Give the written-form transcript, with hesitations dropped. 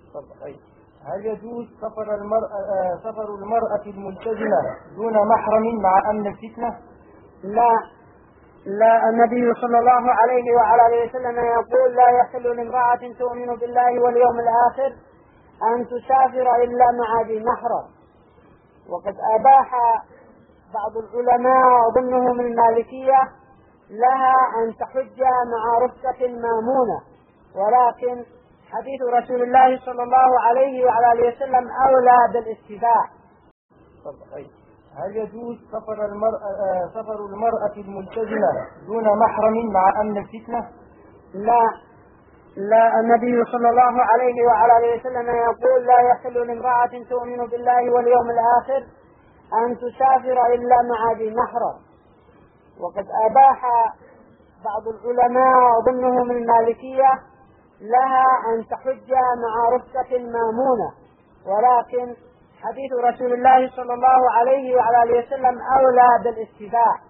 طيب. هل يجوز سفر المرأة الملتزمة دون محرم مع أمن الفتنة؟ لا، النبي صلى الله عليه وعلى آله وسلم يقول: لا يحل لامرأة تؤمن بالله واليوم الآخر أن تسافر إلا مع ذي محرم. وقد أباح بعض العلماء وضمنهم المالكية لها أن تحج مع رفقة مامونة، ولكن حديث رسول الله صلى الله عليه وعلى آله وسلم أولى بالاستباح. طيب. هل يجوز سفر المرأة الملتزمة دون محرم مع أمن الفتنة؟ لا، النبي صلى الله عليه وعلى آله وسلم يقول: لا يحل لامرأة تؤمن بالله واليوم الآخر أن تسافر إلا مع ذي محرم. وقد أباح بعض العلماء وضمنهم المالكية لها أن تحج مع رفقة مامونة، ولكن حديث رسول الله صلى الله عليه وعلى آله وسلم أولى بالاستباح.